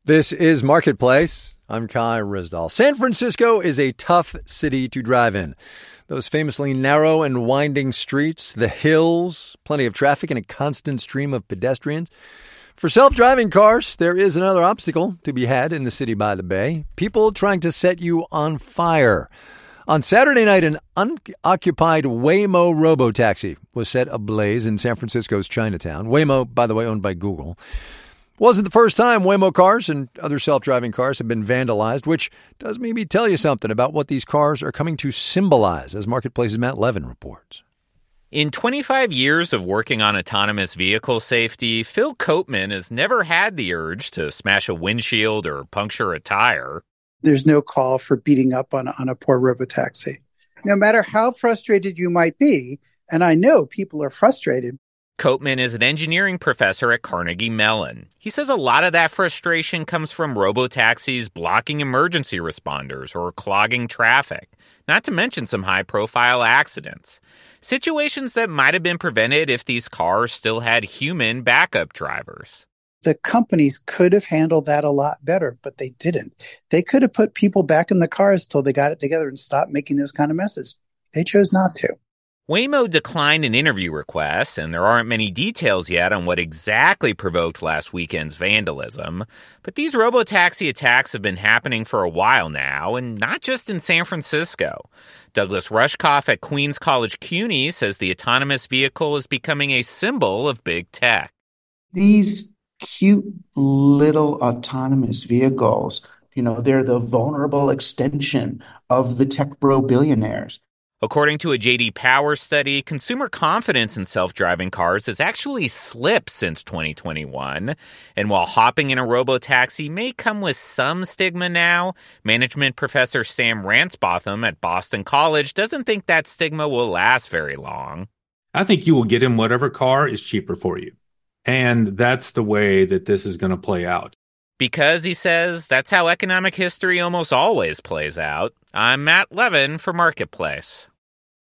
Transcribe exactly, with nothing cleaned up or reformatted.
This is Marketplace. I'm Kai Risdall. San Francisco is a tough city to drive in. Those famously narrow and winding streets, the hills, plenty of traffic, and a constant stream of pedestrians. For self-driving cars, there is another obstacle to be had in the city by the bay. People trying to set you on fire. On Saturday night, an unoccupied Waymo robotaxi was set ablaze in San Francisco's Chinatown. Waymo, by the way, owned by Google. Wasn't the first time Waymo cars and other self-driving cars have been vandalized, which does maybe tell you something about what these cars are coming to symbolize, as Marketplace's Matt Levin reports. In twenty-five years of working on autonomous vehicle safety, Phil Copeman has never had the urge to smash a windshield or puncture a tire. There's no call for beating up on, on a poor robotaxi. No matter how frustrated you might be, and I know people are frustrated. Copeman is an engineering professor at Carnegie Mellon. He says a lot of that frustration comes from robotaxis blocking emergency responders or clogging traffic, not to mention some high-profile accidents. Situations that might have been prevented if these cars still had human backup drivers. The companies could have handled that a lot better, but they didn't. They could have put people back in the cars till they got it together and stopped making those kind of messes. They chose not to. Waymo declined an interview request, and there aren't many details yet on what exactly provoked last weekend's vandalism. But these robotaxi attacks have been happening for a while now, and not just in San Francisco. Douglas Rushkoff at Queens College CUNY says the autonomous vehicle is becoming a symbol of big tech. These cute little autonomous vehicles, you know, they're the vulnerable extension of the tech bro billionaires. According to a J D Power study, consumer confidence in self-driving cars has actually slipped since twenty twenty-one. And while hopping in a robotaxi may come with some stigma now, management professor Sam Ransbotham at Boston College doesn't think that stigma will last very long. I think you will get in whatever car is cheaper for you. And that's the way that this is going to play out. Because, he says, that's how economic history almost always plays out. I'm Matt Levin for Marketplace.